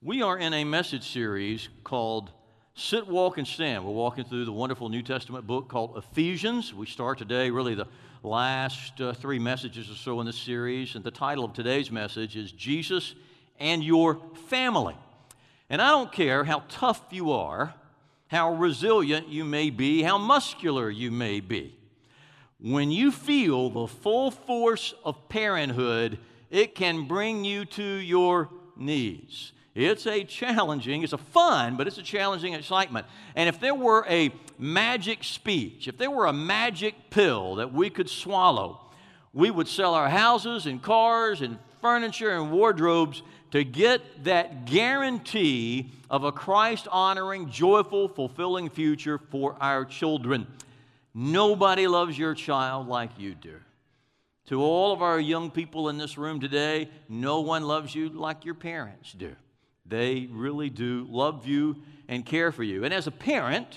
We are in a message series called Sit, Walk, and Stand. We're walking through the wonderful New Testament book called Ephesians. We start today, really the last three messages or so in this series, and the title of today's message is Jesus and Your Family. And I don't care how tough you are, how resilient you may be, how muscular you may be. When you feel the full force of parenthood, it can bring you to your knees. It's a fun, but it's a challenging excitement. And if there were a magic speech, if there were a magic pill that we could swallow, we would sell our houses and cars and furniture and wardrobes to get that guarantee of a Christ-honoring, joyful, fulfilling future for our children. Nobody loves your child like you do. To all of our young people in this room today, no one loves you like your parents do. They really do love you and care for you. And as a parent,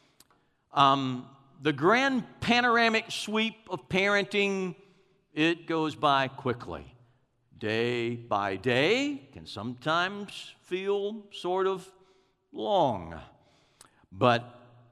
the grand panoramic sweep of parenting, it goes by quickly. Day by day can sometimes feel sort of long. But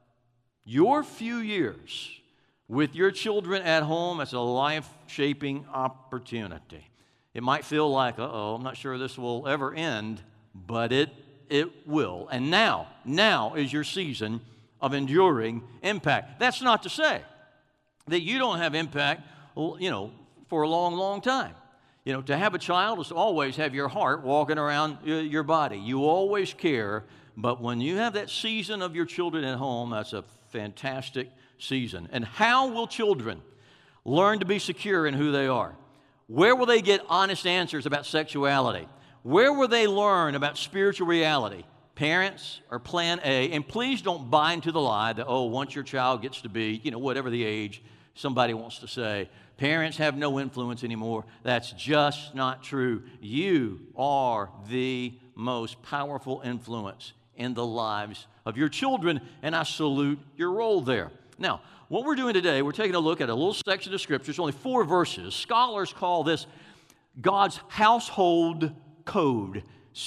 your few years with your children at home, it's a life-shaping opportunity. It might feel like, I'm not sure this will ever end, but it will. And now is your season of enduring impact. That's not to say that you don't have impact, for a long, long time. To have a child is to always have your heart walking around your body. You always care, but when you have that season of your children at home, that's a fantastic season. And how will children learn to be secure in who they are? Where will they get honest answers about sexuality? Where will they learn about spiritual reality? Parents are plan A, and please don't buy into the lie that, once your child gets to be, whatever the age, somebody wants to say, parents have no influence anymore. That's just not true. You are the most powerful influence in the lives of your children, and I salute your role there. Now, what we're doing today, we're taking a look at a little section of Scripture. It's only 4 verses. Scholars call this God's household code,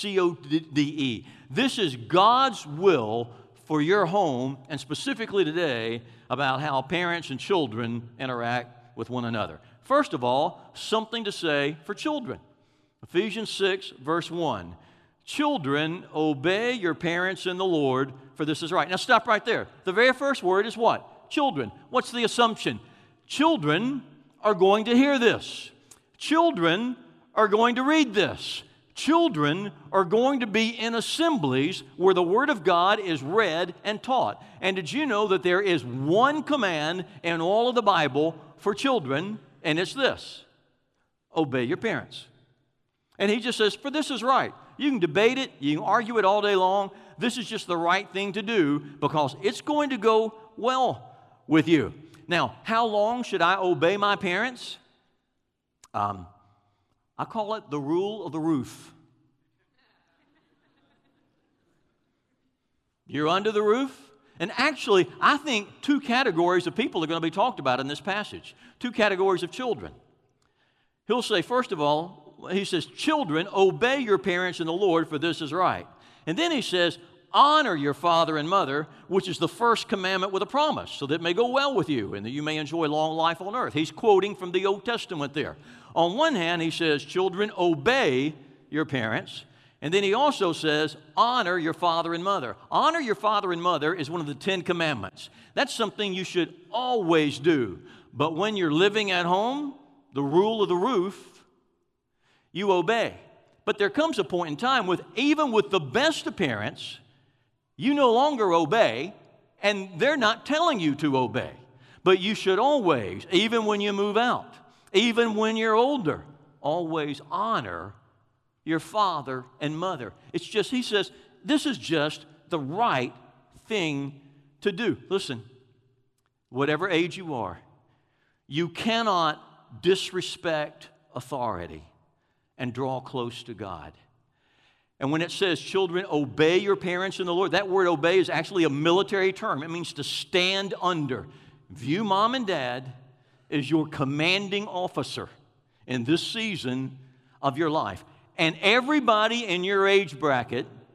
C-O-D-E. This is God's will for your home, and specifically today about how parents and children interact with one another. First of all, something to say for children. Ephesians 6, verse 1. Children, obey your parents in the Lord, for this is right. Now stop right there. The very first word is what? Children. What's the assumption? Children are going to hear this. Children are going to read this. Children are going to be in assemblies where the Word of God is read and taught. And did you know that there is one command in all of the Bible for children, and it's this: obey your parents. And he just says, for this is right. You can debate it, you can argue it all day long. This is just the right thing to do because it's going to go well with you. Now, how long should I obey my parents? I call it the rule of the roof. You're under the roof. And actually, I think 2 categories of people are going to be talked about in this passage. 2 categories of children. He'll say, first of all, he says, children, obey your parents in the Lord, for this is right. And then he says, honor your father and mother, which is the first commandment with a promise, so that it may go well with you and that you may enjoy long life on earth. He's quoting from the Old Testament there. On one hand, he says, children, obey your parents. And then he also says, honor your father and mother. Honor your father and mother is one of the 10 commandments. That's something you should always do. But when you're living at home, the rule of the roof, you obey. But there comes a point in time even with the best of parents, you no longer obey, and they're not telling you to obey. But you should always, even when you move out, even when you're older, always honor your father and mother. It's just, he says, this is just the right thing to do. Listen, whatever age you are, you cannot disrespect authority and draw close to God. And when it says, children, obey your parents in the Lord, that word obey is actually a military term. It means to stand under. View mom and dad as your commanding officer in this season of your life. And everybody in your age bracket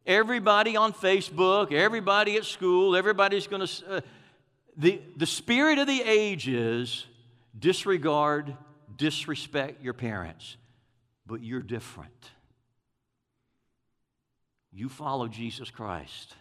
Everybody on Facebook, everybody at school, everybody's going to... The spirit of the age is disregard, disrespect your parents. But you're different. You follow Jesus Christ.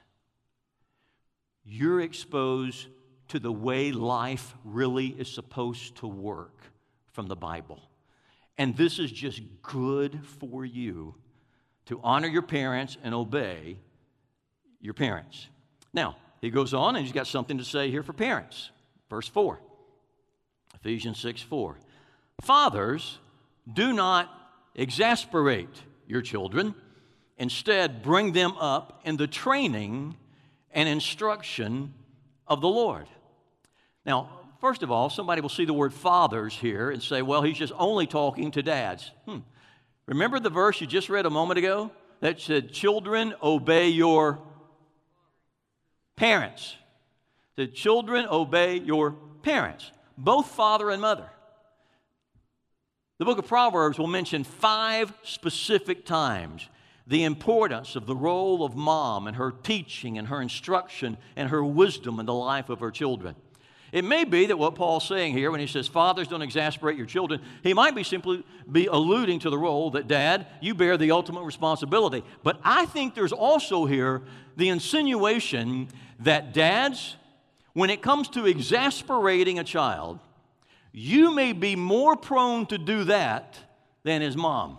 You're exposed to the way life really is supposed to work from the Bible. And this is just good for you to honor your parents and obey your parents. Now, he goes on and he's got something to say here for parents. Verse 4, Ephesians 6:4. Fathers, do not exasperate your children. Instead, bring them up in the training and instruction of the Lord. Now, first of all, somebody will see the word fathers here and say, well, he's just only talking to dads. Remember the verse you just read a moment ago that said, children, obey your parents. The children, obey your parents, both father and mother. The book of Proverbs will mention 5 specific times the importance of the role of mom and her teaching and her instruction and her wisdom in the life of her children. It may be that what Paul's saying here when he says, fathers, don't exasperate your children, he might be simply alluding to the role that, Dad, you bear the ultimate responsibility. But I think there's also here the insinuation that dads, when it comes to exasperating a child, you may be more prone to do that than his mom.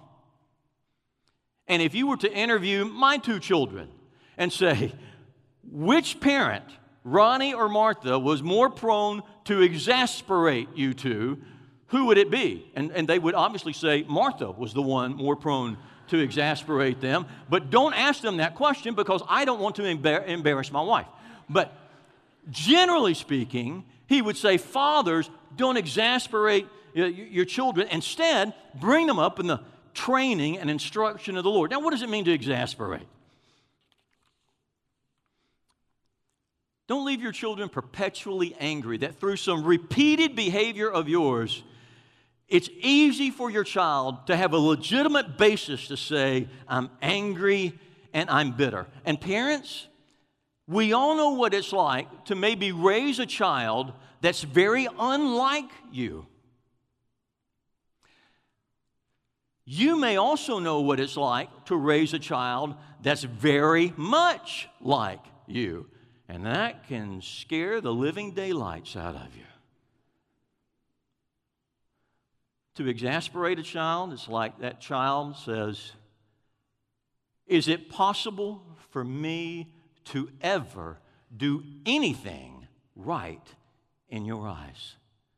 And if you were to interview my 2 children and say, which parent, Ronnie or Martha, was more prone to exasperate you two, who would it be? And they would obviously say Martha was the one more prone to exasperate them. But don't ask them that question because I don't want to embarrass my wife. But generally speaking, he would say, fathers, don't exasperate your children. Instead, bring them up in the training and instruction of the Lord. Now, what does it mean to exasperate? Don't leave your children perpetually angry, that through some repeated behavior of yours, it's easy for your child to have a legitimate basis to say, I'm angry and I'm bitter. And parents, we all know what it's like to maybe raise a child that's very unlike you. You may also know what it's like to raise a child that's very much like you. And that can scare the living daylights out of you. To exasperate a child, it's like that child says, is it possible for me to ever do anything right in your eyes?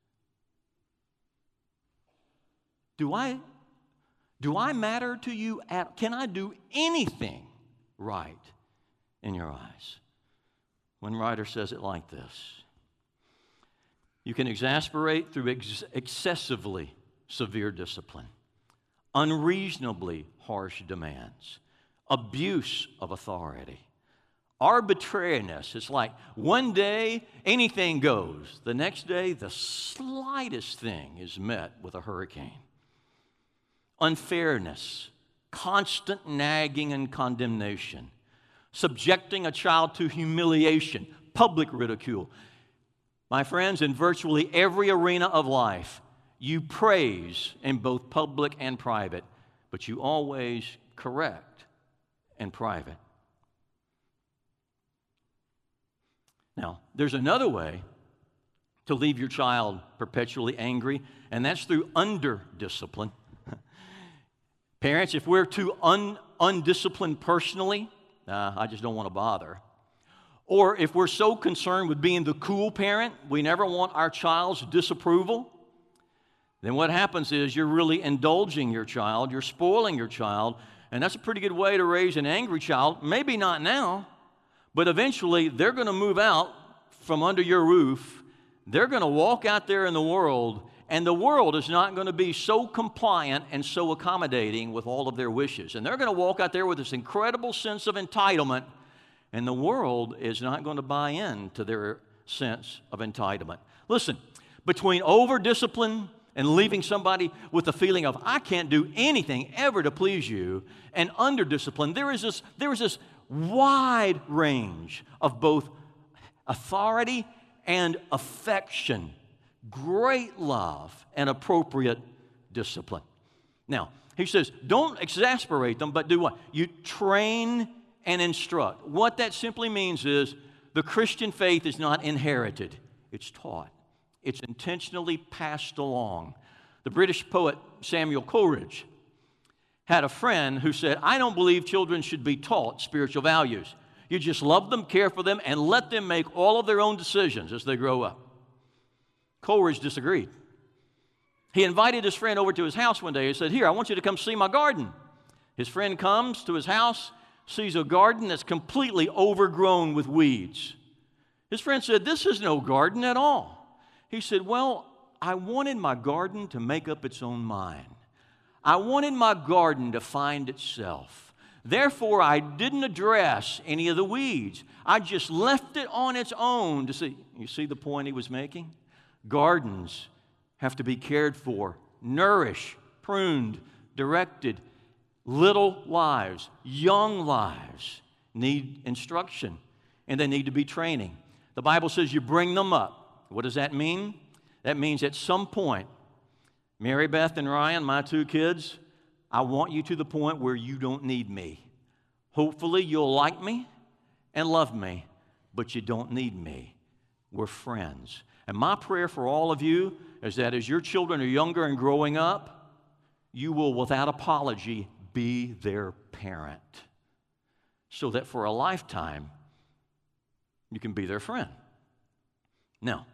Do I matter to you? Can I do anything right in your eyes? One writer says it like this: you can exasperate through excessively severe discipline, unreasonably harsh demands, abuse of authority, arbitrariness. It's like one day anything goes, the next day the slightest thing is met with a hurricane. Unfairness, constant nagging and condemnation, subjecting a child to humiliation, public ridicule. My friends, in virtually every arena of life, you praise in both public and private, but you always correct in private. Now, there's another way to leave your child perpetually angry, and that's through under-discipline. Parents, if we're too undisciplined personally, I just don't want to bother. Or if we're so concerned with being the cool parent, we never want our child's disapproval, then what happens is you're really indulging your child, you're spoiling your child, and that's a pretty good way to raise an angry child. Maybe not now, but eventually they're going to move out from under your roof. They're going to walk out there in the world, and the world is not going to be so compliant and so accommodating with all of their wishes. And they're going to walk out there with this incredible sense of entitlement, and the world is not going to buy in to their sense of entitlement. Listen, between over-discipline and leaving somebody with a feeling of, I can't do anything ever to please you, and under discipline, there is this wide range of both authority and affection, great love and appropriate discipline. Now, he says, don't exasperate them, but do what? You train and instruct. What that simply means is the Christian faith is not inherited, it's taught. It's intentionally passed along. The British poet Samuel Coleridge had a friend who said, I don't believe children should be taught spiritual values. You just love them, care for them, and let them make all of their own decisions as they grow up. Coleridge disagreed. He invited his friend over to his house one day. He said, here, I want you to come see my garden. His friend comes to his house, sees a garden that's completely overgrown with weeds. His friend said, this is no garden at all. He said, well, I wanted my garden to make up its own mind. I wanted my garden to find itself. Therefore, I didn't address any of the weeds. I just left it on its own to see. You see the point he was making? Gardens have to be cared for, nourished, pruned, directed. Little lives, young lives need instruction, and they need to be training. The Bible says you bring them up. What does that mean? That means at some point, Mary Beth and Ryan, my two kids, I want you to the point where you don't need me. Hopefully you'll like me and love me, but you don't need me. We're friends. And my prayer for all of you is that as your children are younger and growing up, you will, without apology, be their parent, so that for a lifetime, you can be their friend. Now,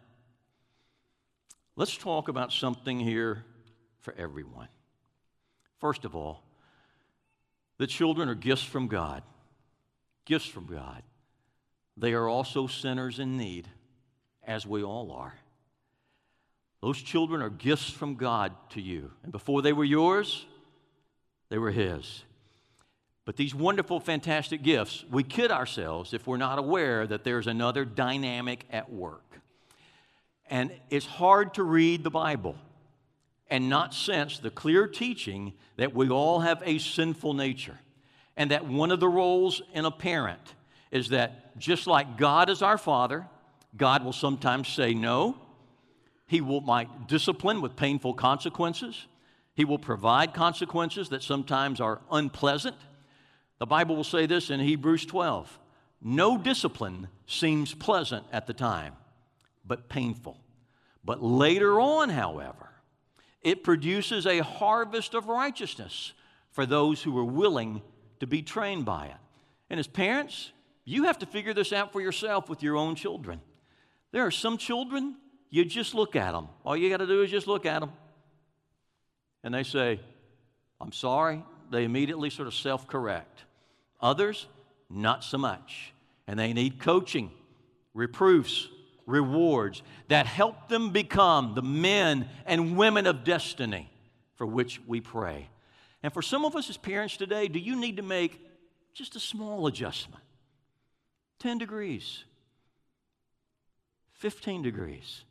let's talk about something here for everyone. First of all, the children are gifts from God. Gifts from God. They are also sinners in need, as we all are. Those children are gifts from God to you. And before they were yours, they were His. But these wonderful, fantastic gifts, we kid ourselves if we're not aware that there's another dynamic at work. And it's hard to read the Bible and not sense the clear teaching that we all have a sinful nature, and that one of the roles in a parent is that just like God is our Father, God will sometimes say no. He might discipline with painful consequences. He will provide consequences that sometimes are unpleasant. The Bible will say this in Hebrews 12. No discipline seems pleasant at the time, but painful. But later on, however, it produces a harvest of righteousness for those who are willing to be trained by it. And as parents, you have to figure this out for yourself with your own children. There are some children, you just look at them. All you got to do is just look at them. And they say, I'm sorry. They immediately sort of self-correct. Others, not so much. And they need coaching, reproofs, rewards that help them become the men and women of destiny for which we pray. And for some of us as parents today, do you need to make just a small adjustment? 10 degrees, 15 degrees.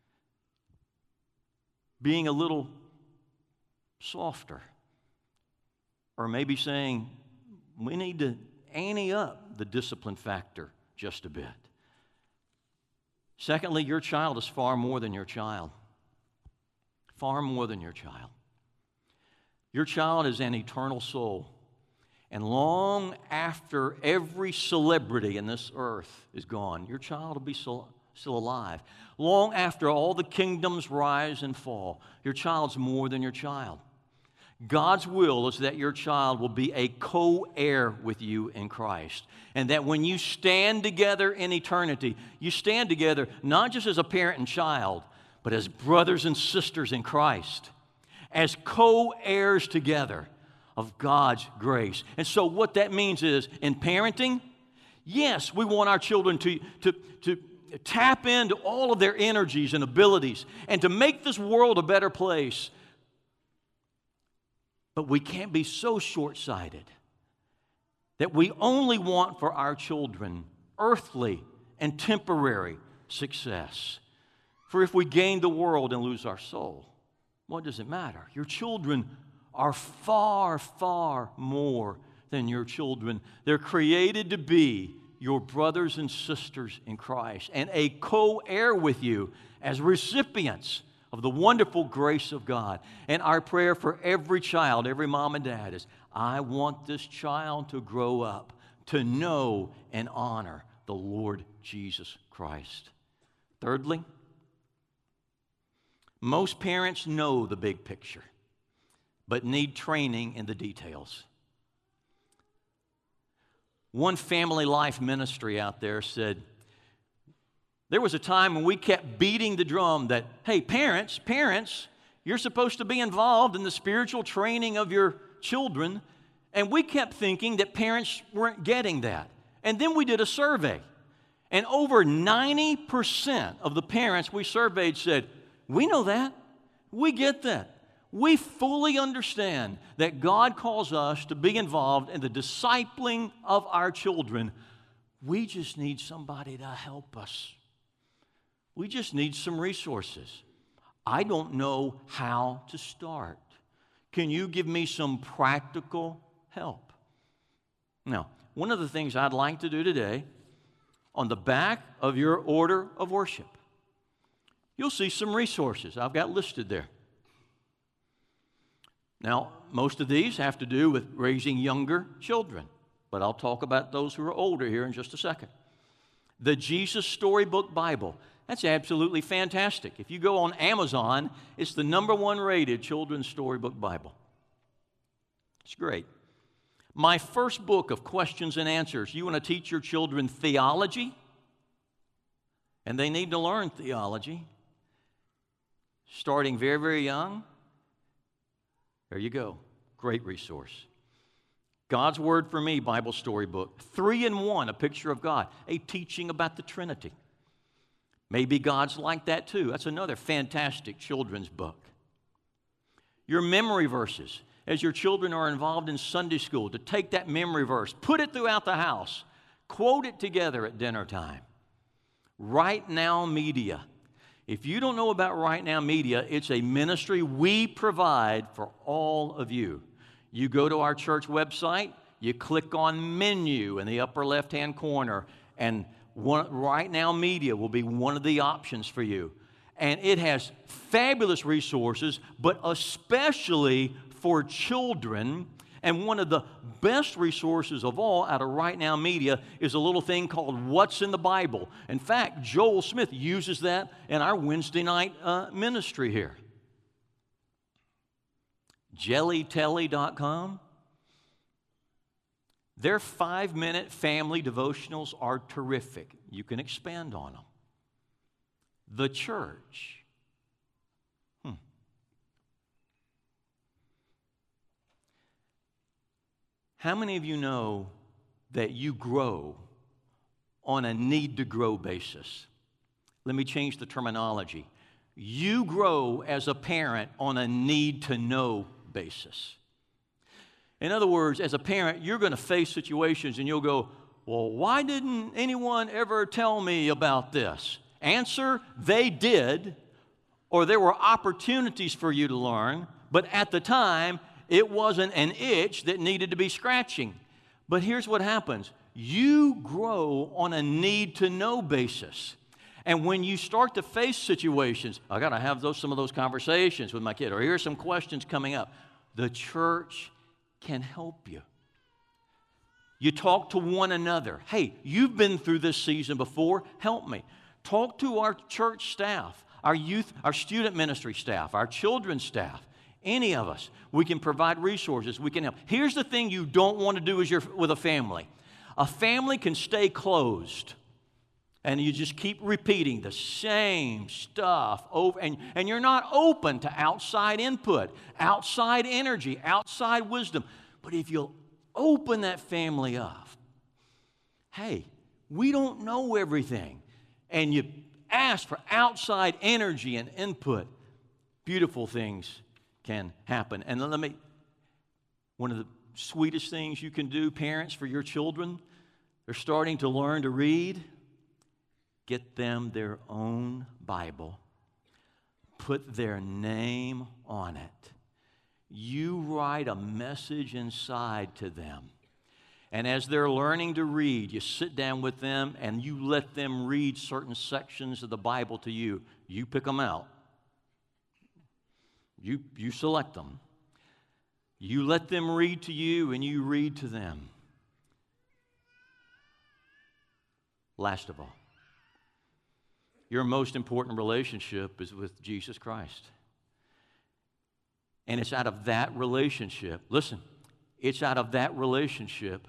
Being a little softer. Or maybe saying, we need to ante up the discipline factor just a bit. Secondly, your child is far more than your child. Far more than your child. Your child is an eternal soul. And long after every celebrity in this earth is gone, your child will be still alive. Long after all the kingdoms rise and fall, your child's more than your child. God's will is that your child will be a co-heir with you in Christ. And that when you stand together in eternity, you stand together not just as a parent and child, but as brothers and sisters in Christ, as co-heirs together of God's grace. And so what that means is, in parenting, yes, we want our children to tap into all of their energies and abilities and to make this world a better place. But we can't be so short-sighted that we only want for our children earthly and temporary success. For if we gain the world and lose our soul, What does it matter? Your children are far, far more than your children. They're created to be your brothers and sisters in Christ and a co-heir with you as recipients of the wonderful grace of God. And our prayer for every child, every mom and dad is, I want this child to grow up to know and honor the Lord Jesus Christ. Thirdly, most parents know the big picture, but need training in the details. One family life ministry out there said, there was a time when we kept beating the drum that, hey, parents, you're supposed to be involved in the spiritual training of your children. And we kept thinking that parents weren't getting that. And then we did a survey. And over 90% of the parents we surveyed said, we know that. We get that. We fully understand that God calls us to be involved in the discipling of our children. We just need somebody to help us. We just need some resources. I don't know how to start. Can you give me some practical help? Now, one of the things I'd like to do today, on the back of your order of worship, you'll see some resources I've got listed there. Now, most of these have to do with raising younger children, but I'll talk about those who are older here in just a second. The Jesus Storybook Bible. That's absolutely fantastic. If you go on Amazon, it's the #1 rated children's storybook Bible. It's great. My first book of questions and answers. You want to teach your children theology? And they need to learn theology. Starting very, very young. There you go. Great resource. God's Word for Me Bible Storybook. 3-in-1, a picture of God. A teaching about the Trinity. Maybe God's like that too. That's another fantastic children's book. Your memory verses. As your children are involved in Sunday school, to take that memory verse, put it throughout the house, quote it together at dinner time. Right Now Media. If you don't know about Right Now Media, it's a ministry we provide for all of you. You go to our church website, you click on menu in the upper left-hand corner, and Right Now Media will be one of the options for you. And it has fabulous resources, but especially for children. And one of the best resources of all out of Right Now Media is a little thing called What's in the Bible. In fact, Joel Smith uses that in our Wednesday night ministry here. jellytelly.com. Their 5-minute family devotionals are terrific. You can expand on them. The Church. How many of you know that you grow on a need-to-grow basis? Let me change the terminology. You grow as a parent on a need-to-know basis. In other words, as a parent, you're going to face situations and you'll go, well, why didn't anyone ever tell me about this? Answer, they did, or there were opportunities for you to learn, but at the time, it wasn't an itch that needed to be scratching. But here's what happens. You grow on a need-to-know basis. And when you start to face situations, I got to have some of those conversations with my kid, or here's some questions coming up. The church can help you. You talk to one another. Hey, you've been through this season before. Help me. Talk to our church staff, our youth, our student ministry staff, our children's staff. Any of us, we can provide resources. We can help. Here's the thing you don't want to do with a family. A family can stay closed, and you just keep repeating the same stuff over, and you're not open to outside input, outside energy, outside wisdom. But if you'll open that family up, hey, we don't know everything, and you ask for outside energy and input, beautiful things can happen. And one of the sweetest things you can do, parents, for your children, they're starting to learn to read, get them their own Bible. put their name on it. You write a message inside to them. And as they're learning to read, you sit down with them and you let them read certain sections of the Bible to you. You pick them out. You select them. You let them read to you and you read to them. Last of all, your most important relationship is with Jesus Christ. And it's out of that relationship, listen, it's out of that relationship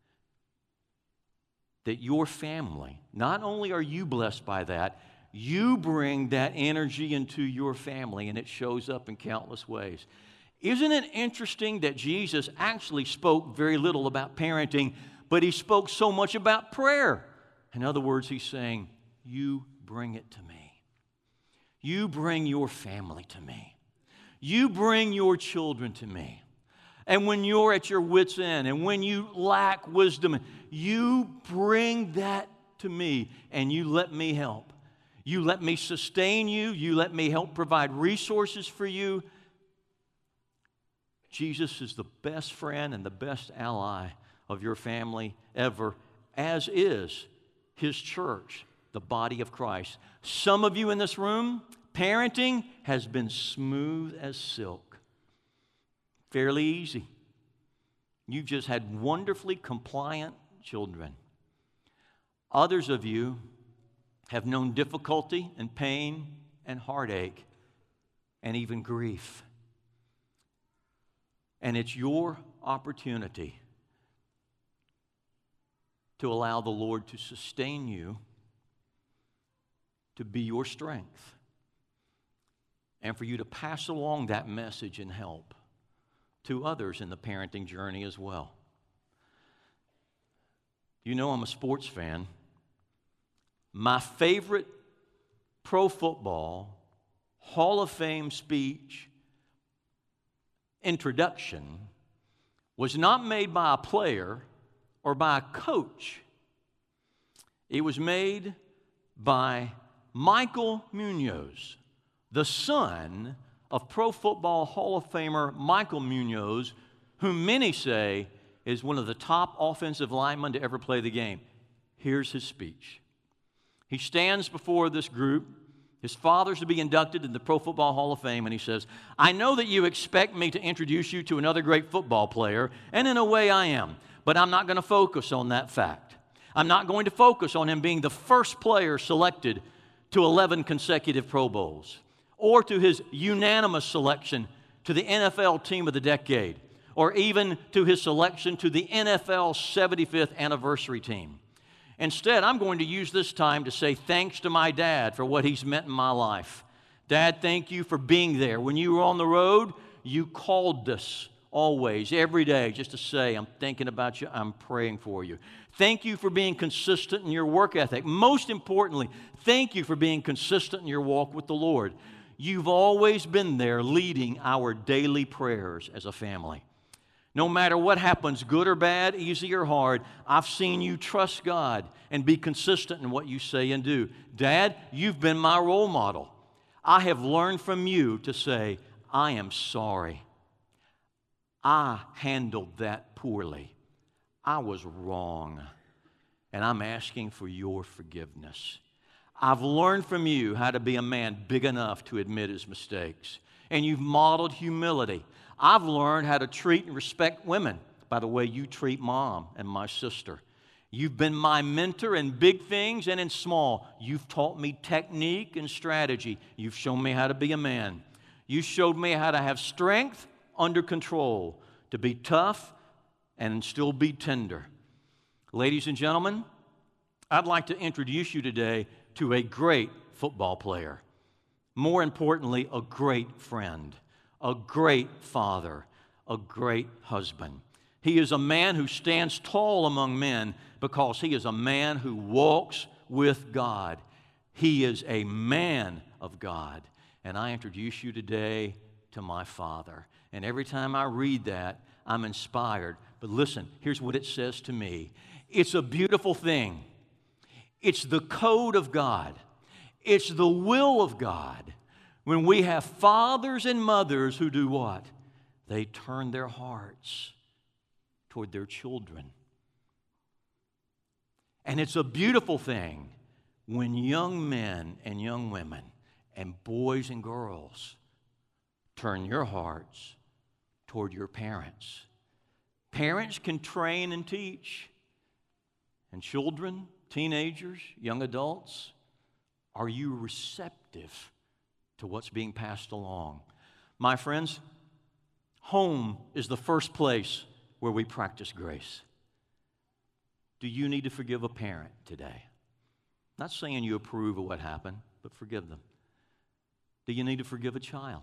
that your family, not only are you blessed by that, you bring that energy into your family, and it shows up in countless ways. Isn't it interesting that Jesus actually spoke very little about parenting, but he spoke so much about prayer? In other words, he's saying, you bring it to me. You bring your family to me. You bring your children to me. And when you're at your wits' end and when you lack wisdom, you bring that to me and you let me help. You let me sustain you. You let me help provide resources for you. Jesus is the best friend and the best ally of your family ever, as is his church, the body of Christ. Some of you in this room, parenting has been smooth as silk. Fairly easy. You've just had wonderfully compliant children. Others of you have known difficulty and pain and heartache and even grief. And it's your opportunity to allow the Lord to sustain you, to be your strength, and for you to pass along that message and help to others in the parenting journey as well. You know I'm a sports fan. My favorite pro football Hall of Fame speech introduction was not made by a player or by a coach. It was made by Michael Munoz, the son of Pro Football Hall of Famer Michael Munoz, whom many say is one of the top offensive linemen to ever play the game. Here's his speech. He stands before this group. His father's to be inducted in the Pro Football Hall of Fame, and he says, I know that you expect me to introduce you to another great football player, and in a way I am, but I'm not going to focus on that fact. I'm not going to focus on him being the first player selected to 11 consecutive Pro Bowls, or to his unanimous selection to the NFL Team of the Decade, or even to his selection to the NFL 75th Anniversary Team. Instead, I'm going to use this time to say thanks to my dad for what he's meant in my life. Dad, thank you for being there. When you were on the road, you called us always, every day, just to say, I'm thinking about you, I'm praying for you. Thank you for being consistent in your work ethic. Most importantly, thank you for being consistent in your walk with the Lord. You've always been there leading our daily prayers as a family. No matter what happens, good or bad, easy or hard, I've seen you trust God and be consistent in what you say and do. Dad, you've been my role model. I have learned from you to say, I am sorry. I handled that poorly. I was wrong, and I'm asking for your forgiveness. I've learned from you how to be a man big enough to admit his mistakes, and you've modeled humility. I've learned how to treat and respect women by the way you treat Mom and my sister. You've been my mentor in big things and in small. You've taught me technique and strategy. You've shown me how to be a man. You showed me how to have strength under control, to be tough and still be tender. Ladies and gentlemen, I'd like to introduce you today to a great football player. More importantly, a great friend, a great father, a great husband. He is a man who stands tall among men because he is a man who walks with God. He is a man of God. And I introduce you today to my father. And every time I read that, I'm inspired. But listen, here's what it says to me. It's a beautiful thing. It's the code of God. It's the will of God When we have fathers and mothers who do what? They turn their hearts toward their children. And it's a beautiful thing when young men and young women and boys and girls turn your hearts toward your parents. Parents can train and teach. And children, teenagers, young adults, are you receptive to what's being passed along? My friends, home is the first place where we practice grace. Do you need to forgive a parent today? Not saying you approve of what happened, but forgive them. Do you need to forgive a child?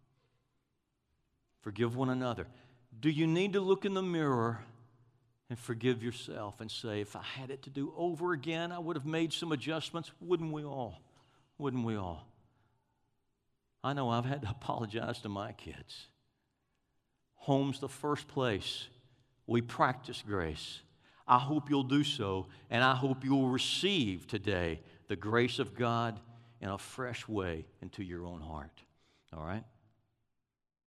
Forgive one another. Do you need to look in the mirror and forgive yourself and say, if I had it to do over again, I would have made some adjustments? Wouldn't we all? Wouldn't we all? I know I've had to apologize to my kids. Home's the first place we practice grace. I hope you'll do so, and I hope you'll receive today the grace of God in a fresh way into your own heart. All right?